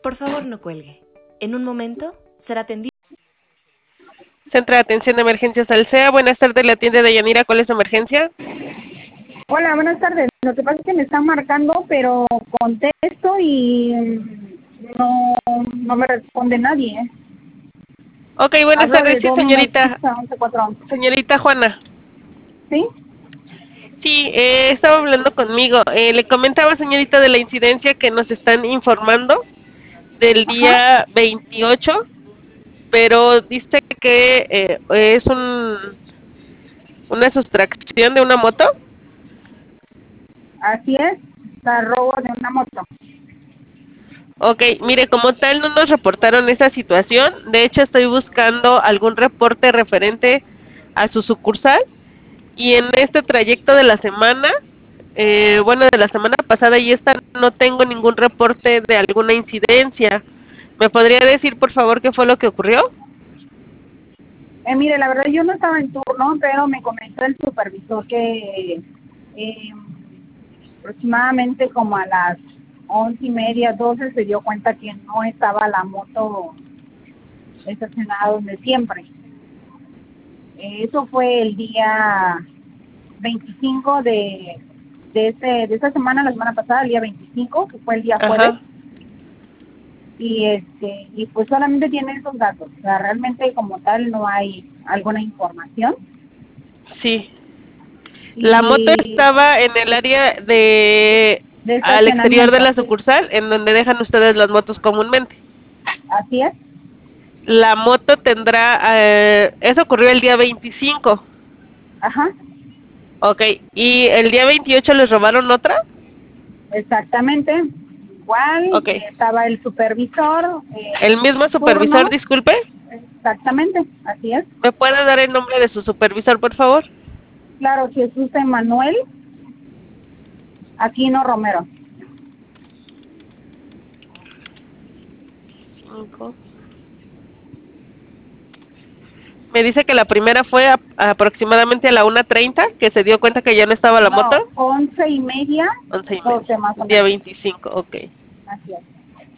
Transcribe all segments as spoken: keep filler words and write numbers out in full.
Por favor, no cuelgue. En un momento será atendido. Centro de Atención de Emergencias Alsea. Buenas tardes, la tienda de Yanira. ¿Cuál es su emergencia? Hola, buenas tardes. Lo que pasa es que me están marcando, pero contesto y no, no me responde nadie. ¿eh? Ok, buenas Hablo tardes, de sí, Domino's señorita. Pizza once cuatro once. Señorita Juana. ¿Sí? Sí, eh, estaba hablando conmigo. Eh, le comentaba, señorita, de la incidencia que nos están informando del Ajá. día veintiocho, pero dice que eh, es un una sustracción de una moto. Así es, la robo de una moto. Ok, mire, como tal no nos reportaron esa situación. De hecho, estoy buscando algún reporte referente a su sucursal. Y en este trayecto de la semana, eh, bueno, de la semana pasada y esta, no tengo ningún reporte de alguna incidencia. ¿Me podría decir, por favor, qué fue lo que ocurrió? Eh, mire, la verdad yo no estaba en turno, pero me comentó el supervisor que eh, aproximadamente como a las once y media, doce, se dio cuenta que no estaba la moto estacionada donde siempre. Eh, eso fue el día veinticinco de, de, este, de esta semana, la semana pasada, el día veinticinco, que fue el día jueves. Ajá, Y este y pues solamente tiene esos datos. O sea, realmente como tal no hay alguna información. sí. La moto Y estaba en el área de de al exterior de estacionamiento, la sucursal, en donde dejan ustedes las motos comúnmente. así es. La moto tendrá, eh, eso ocurrió el día veinticinco. Ajá, Ok, ¿y el día veintiocho les robaron otra? exactamente. Igual Ok. estaba el supervisor ¿El eh, mismo en supervisor, turno, disculpe? exactamente, así es. ¿Me puede dar el nombre de su supervisor, por favor? Claro, Jesús Emanuel Aquino Romero. Cinco. Me dice que la primera fue a- aproximadamente a la una treinta, que se dio cuenta que ya no estaba la moto. No, once y media, Once y media. doce más o Día menos. veinticinco, ok. Así es.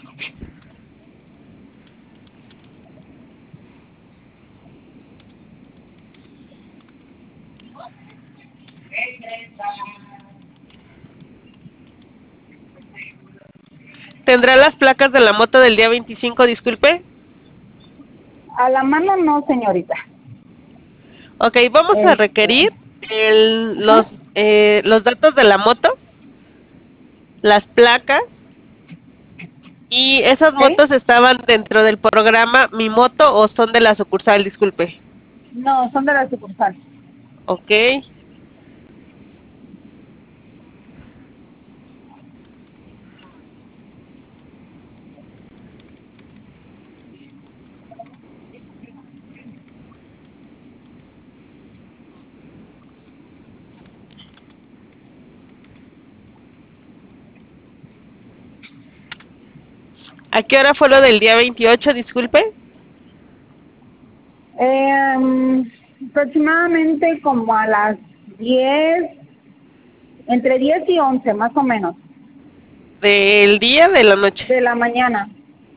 ¿Tendrá las placas de la moto del día veinticinco, disculpe? A la mano no, señorita. Ok, vamos a Este, requerir el, ajá, los, eh, los datos de la moto, las placas, y esas ¿sí? motos estaban dentro del programa Mi Moto o son de la sucursal, disculpe. No, son de la sucursal. Ok. ¿A qué hora fue lo del día veintiocho, disculpe? Eh, aproximadamente como a las diez, entre diez y once más o menos, ¿Del día o de la noche? de la mañana.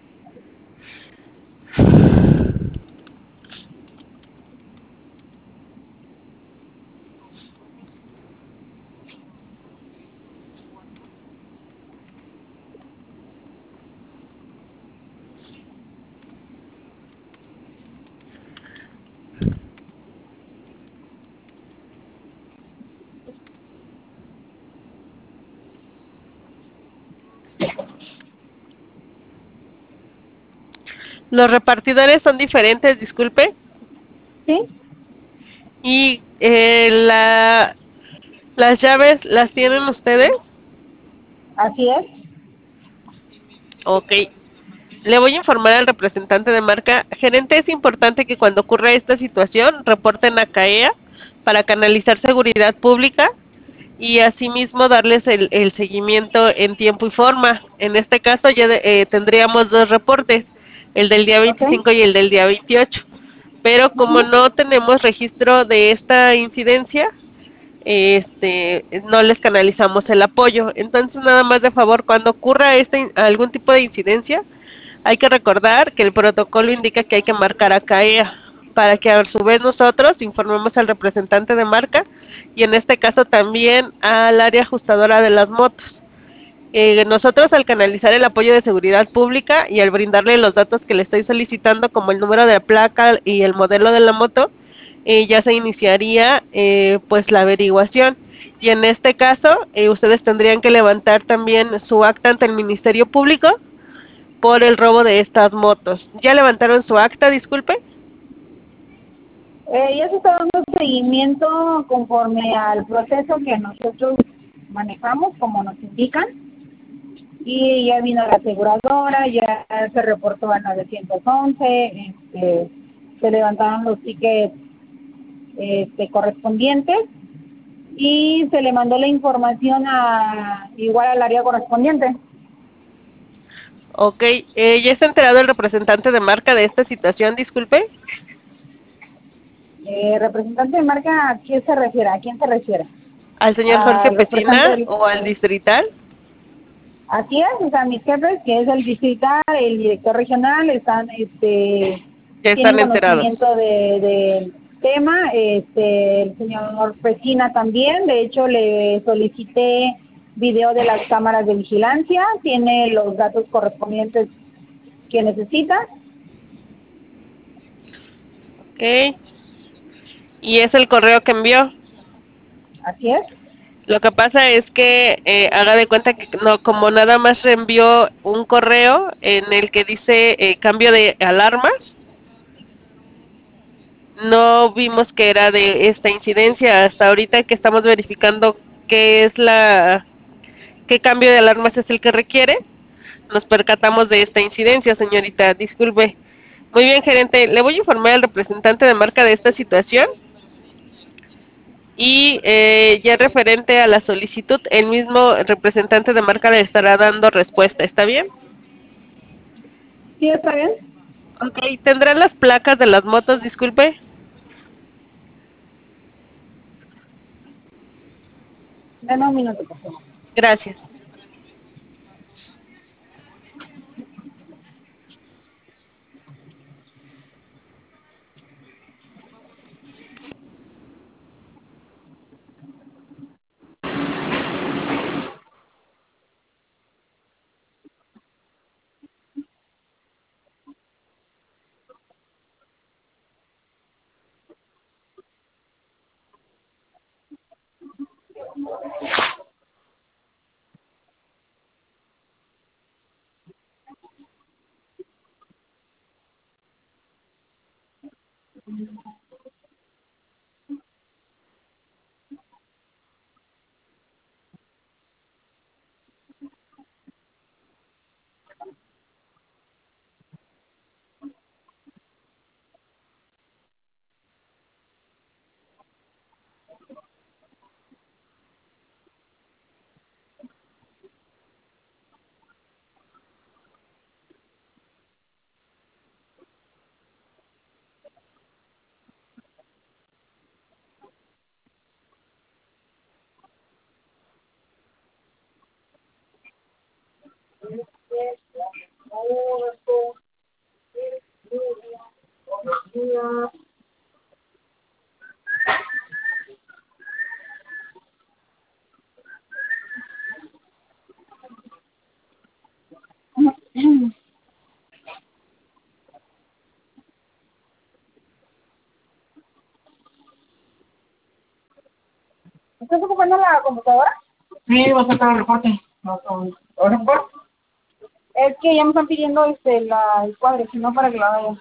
Los repartidores son diferentes, disculpe. ¿Sí? ¿Y eh, la, las llaves las tienen ustedes? Así es. Ok. Le voy a informar al representante de marca. Gerente, es importante que cuando ocurra esta situación reporten a CAEA para canalizar seguridad pública y asimismo darles el, el seguimiento en tiempo y forma. En este caso ya de- eh, tendríamos dos reportes, el del día ¿Ok? veinticinco y el del día veintiocho. Pero como Ujú. no tenemos registro de esta incidencia, este no les canalizamos el apoyo. Entonces, nada más de favor, cuando ocurra este algún tipo de incidencia, hay que recordar que el protocolo indica que hay que marcar a CAEA para que a su vez nosotros informemos al representante de marca y en este caso también al área ajustadora de las motos. Eh, nosotros al canalizar el apoyo de seguridad pública y al brindarle los datos que le estoy solicitando como el número de placa y el modelo de la moto, eh, ya se iniciaría eh, pues la averiguación y en este caso eh, ustedes tendrían que levantar también su acta ante el Ministerio Público por el robo de estas motos. ¿Ya levantaron su acta, disculpe? Eh, ya se está dando seguimiento conforme al proceso que nosotros manejamos, como nos indican, y ya vino la aseguradora, ya se reportó al novecientos once, este, se levantaron los tickets este, correspondientes y se le mandó la información a igual al área correspondiente. Ok, eh, ¿ya está enterado el representante de marca de esta situación, disculpe? Eh, representante de marca, ¿a quién se refiere? ¿A quién se refiere? ¿Al señor Jorge ¿Al representante Pesina del... o al distrital? Así es, o sea, mis jefes, que es el distrital, el director regional, están, este, Ya tienen están enterados. conocimiento de, del tema, este, el señor Pesina también, de hecho le solicité video de las cámaras de vigilancia, tiene los datos correspondientes que necesita. Ok, y es el correo que envió. Así es. Lo que pasa es que eh, haga de cuenta que no, como nada más reenvió un correo en el que dice eh, cambio de alarmas, no vimos que era de esta incidencia hasta ahorita que estamos verificando qué es la, qué cambio de alarmas es el que requiere. Nos percatamos de esta incidencia, señorita, disculpe. Muy bien, gerente, le voy a informar al representante de marca de esta situación. Y eh, ya referente a la solicitud, el mismo representante de marca le estará dando respuesta, ¿está bien? Sí, está bien. Ok, ¿tendrán las placas de las motos, disculpe? Dame un minuto, por favor. Gracias. ¿Estás ocupando la computadora? Sí, va a sacar el reporte. No, no, ¿el reporte? Es que ya me están pidiendo este la, el cuadro, si no para que la vaya.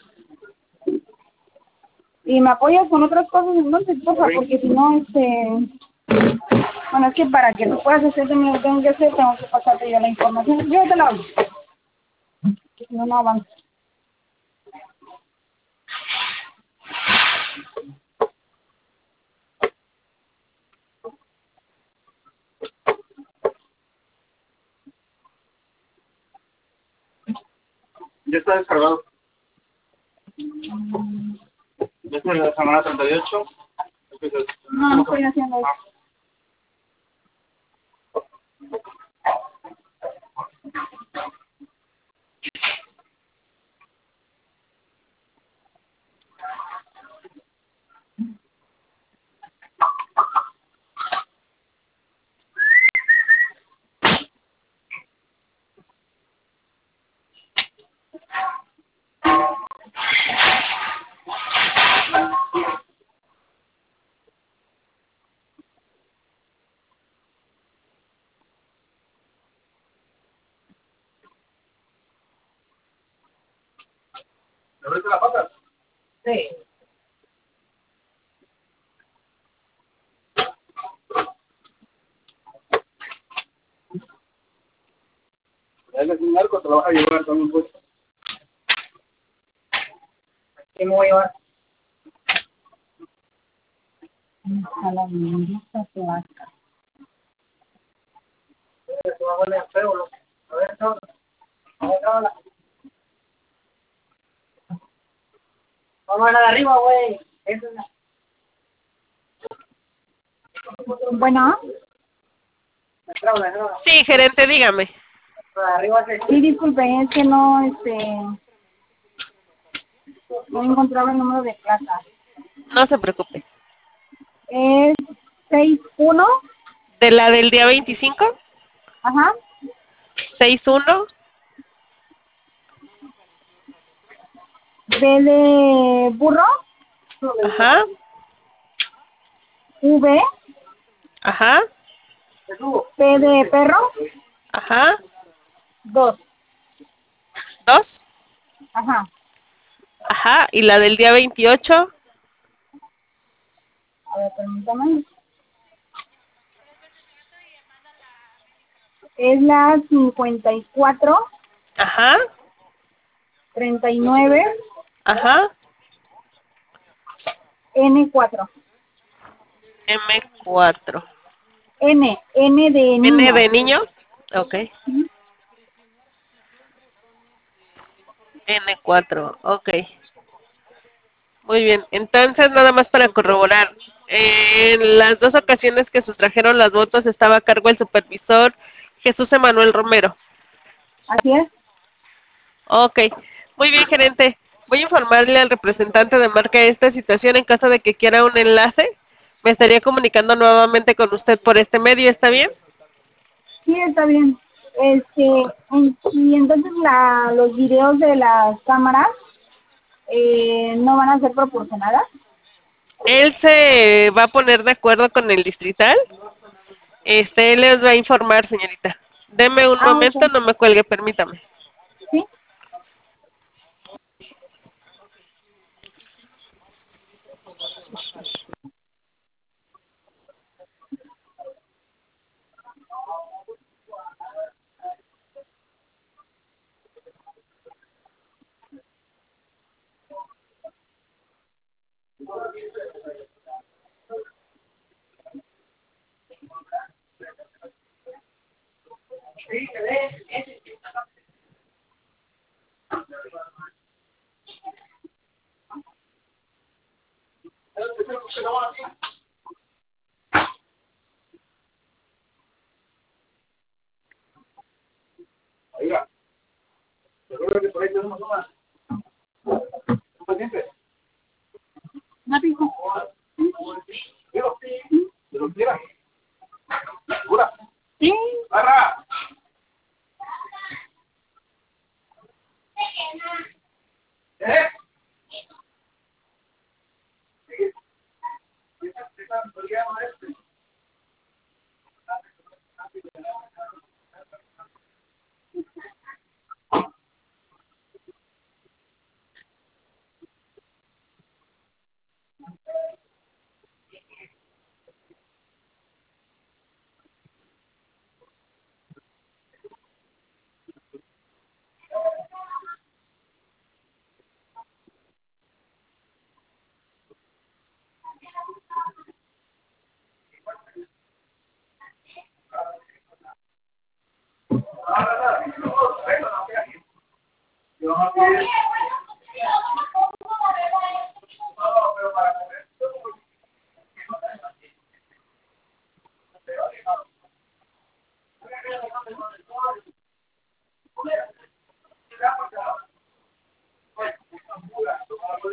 Y me apoyas con otras cosas, entonces, porfa, porque si no, este... Bueno, es que para que tú puedas hacer también lo que tengo que hacer, tengo que pasarte ya la información. Yo te la hago. Si no, no avanzo. Ya está descargado. Ya está en la semana treinta y ocho. No, no estoy haciendo eso. ¿Le ves la pata? Sí. Ya que un arco te lo vas a llevar también puesto. ¿Qué me voy a llevar? A la lista se va. Eso va a valer feo, ¿no? A ver, no. A ver, no. Vamos a la de arriba, güey. Esa es la... Bueno, Sí, gerente, dígame. sí, disculpe, es que no, este, no encontraba el número de placa. No se preocupe. Es seis uno, ¿De la del día veinticinco? ajá, ¿seis uno? B de burro, Ajá, V, ajá, P de perro, ajá. dos, ¿Dos? ajá. Ajá. ¿Y la del día veintiocho? A ver, permítame. Es la cincuenta y cuatro, Ajá, treinta y nueve, ajá. N cuatro. M cuatro. N, N de ¿N niño. de niño? Ok. N cuatro, ok. Muy bien. Entonces, nada más para corroborar. En las dos ocasiones que sustrajeron las botas estaba a cargo el supervisor Jesús Emanuel Romero. Así es. Ok. Muy bien, gerente. Voy a informarle al representante de marca de esta situación en caso de que quiera un enlace. Me estaría comunicando nuevamente con usted por este medio, ¿está bien? Sí, está bien. Este, en- y entonces la, los videos de las cámaras eh, no van a ser proporcionadas. Él se va a poner de acuerdo con el distrital. Este, él les va a informar, señorita. Deme un Ah, momento, ok. no me cuelgue, permítame. Sí. Oiga, seguro que por ahí tenemos una. ¿Un paciente? ¿No te dijo? Digo, ¿de lo quiera? ¿Segura? Sí. ¡Barra! ¿Eh?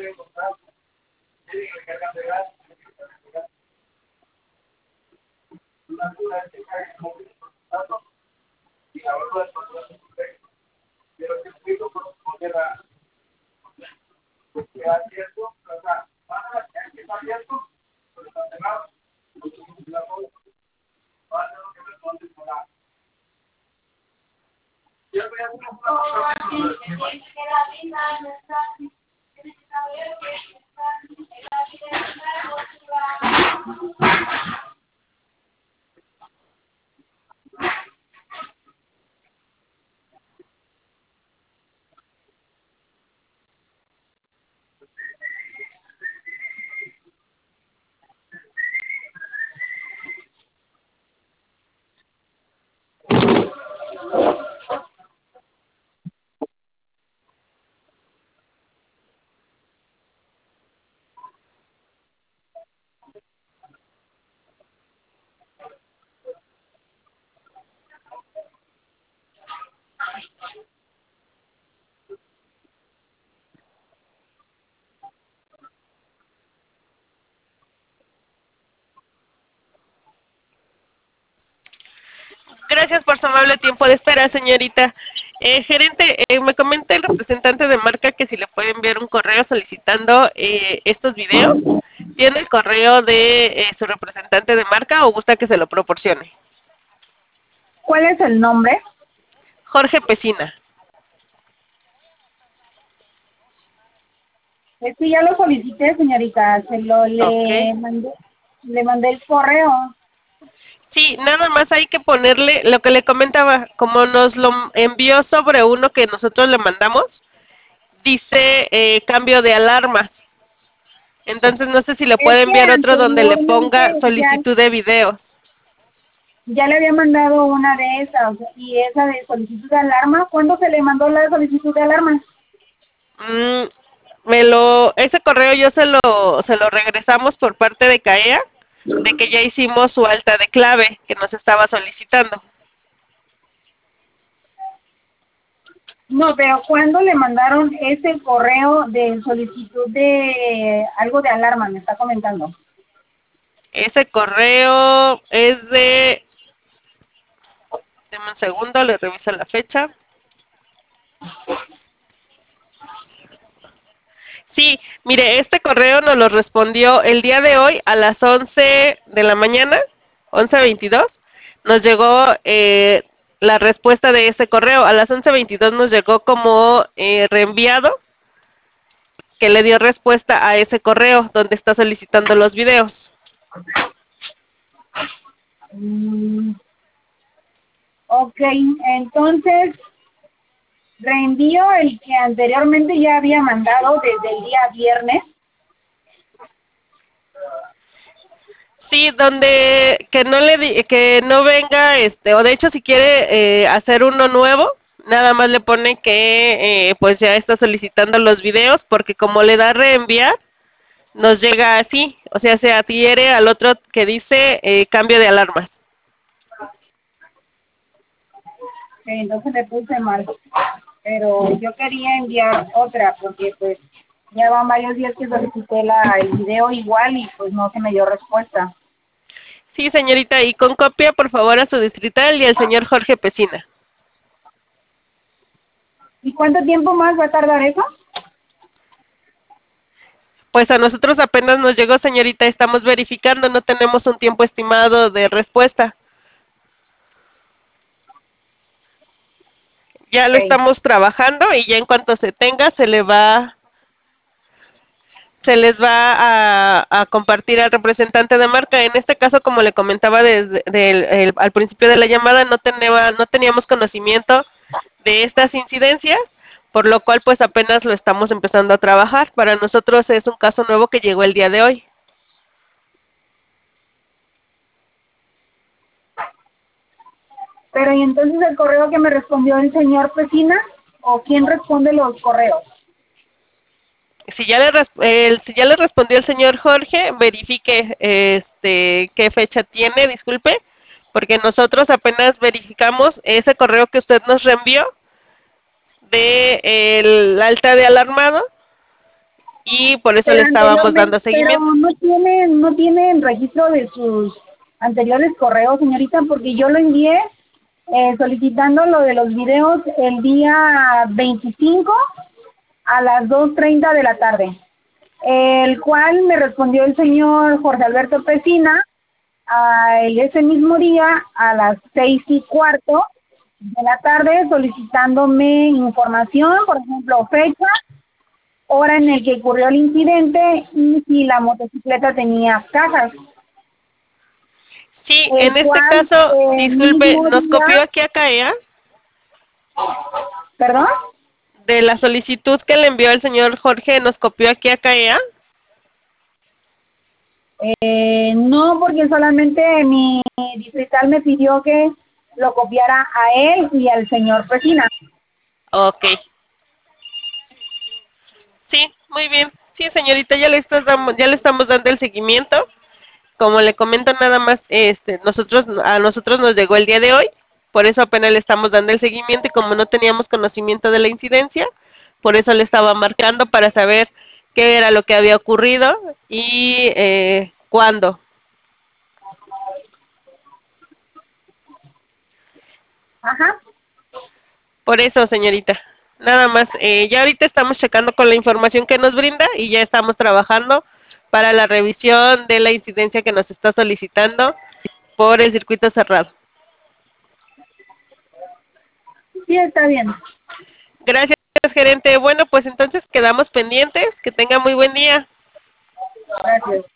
Gracias por su amable tiempo de espera, señorita. Eh, gerente, eh, me comenta el representante de marca que si le puede enviar un correo solicitando eh, estos videos. ¿Tiene el correo de eh, su representante de marca o gusta que se lo proporcione? ¿Cuál es el nombre? Jorge Pesina. Es que ya lo solicité, señorita. Se lo le Ok. mandé, le mandé el correo. Sí, nada más hay que ponerle lo que le comentaba, como nos lo envió sobre uno que nosotros le mandamos, dice eh, cambio de alarma. Entonces no sé si le Es puede que enviar otro donde le ponga anteriormente ya, solicitud de video. ya le había mandado una de esas y esa de solicitud de alarma. ¿Cuándo se le mandó la solicitud de alarma? Mm, me lo, ese correo yo se lo, se lo regresamos por parte de CAEA, de que ya hicimos su alta de clave que nos estaba solicitando. No, pero ¿cuándo le mandaron ese correo de solicitud de algo de alarma? Me está comentando. Ese correo es de, deme un segundo, le reviso la fecha. Sí, mire, este correo nos lo respondió el día de hoy a las once de la mañana, once veintidós. Nos llegó eh, la respuesta de ese correo. A las once veintidós nos llegó como eh, reenviado, que le dio respuesta a ese correo donde está solicitando los videos. Mm, ok, entonces reenvío el que anteriormente ya había mandado desde el día viernes. Sí, donde que no le di- que no venga este, o de hecho si quiere eh, hacer uno nuevo, nada más le pone que eh, pues ya está solicitando los videos, porque como le da reenviar, nos llega así, o sea, se adhiere al otro que dice eh, cambio de alarmas. Ok, entonces le puse mal, pero yo quería enviar otra porque pues ya van varios días que solicité la, el video igual y pues no se me dio respuesta. Sí, señorita, y con copia por favor a su distrital y al señor Jorge Pesina. ¿Y cuánto tiempo más va a tardar eso? Pues a nosotros apenas nos llegó, señorita, estamos verificando, no tenemos un tiempo estimado de respuesta. Ya lo Ok. estamos trabajando y ya en cuanto se tenga se le va se les va a, a compartir al representante de marca. En este caso, como le comentaba desde del- el- al principio de la llamada, no tenía, no teníamos conocimiento de estas incidencias, por lo cual pues apenas lo estamos empezando a trabajar. Para nosotros es un caso nuevo que llegó el día de hoy. Pero ¿y entonces el correo que me respondió el señor Pesina o quién responde los correos? Si ya le res- el, si ya le respondió el señor Jorge, verifique este qué fecha tiene, disculpe, porque nosotros apenas verificamos ese correo que usted nos reenvió de el alta de alarmado y por eso Pero le estábamos dando anteriormente- seguimiento. Pero no tienen, no tienen registro de sus anteriores correos, señorita, porque yo lo envié eh, solicitando lo de los videos el día veinticinco a las dos treinta de la tarde, el cual me respondió el señor Jorge Alberto Pesina a el- ese mismo día a las seis y cuarto de la tarde solicitándome información, por ejemplo, fecha, hora en el que ocurrió el incidente y si la motocicleta tenía cajas. Sí, el en este cual, caso, eh, disculpe, mismo nos día- copió aquí a CAEA ¿Perdón? de la solicitud que le envió el señor Jorge, nos copió aquí a CAEA. Eh, no, porque solamente mi distrital me pidió que lo copiara a él y al señor Pesina. Ok. Sí, muy bien. Sí, señorita, ya le estás dando, ya le estamos dando el seguimiento. Como le comento, nada más, este, nosotros, a nosotros nos llegó el día de hoy, por eso apenas le estamos dando el seguimiento y como no teníamos conocimiento de la incidencia, por eso le estaba marcando para saber qué era lo que había ocurrido y eh, cuándo. Ajá. Por eso, señorita. Nada más, eh, ya ahorita estamos checando con la información que nos brinda y ya estamos trabajando para la revisión de la incidencia que nos está solicitando por el circuito cerrado. Sí, está bien. Gracias, gerente. Bueno, pues entonces quedamos pendientes. Que tenga muy buen día. Gracias.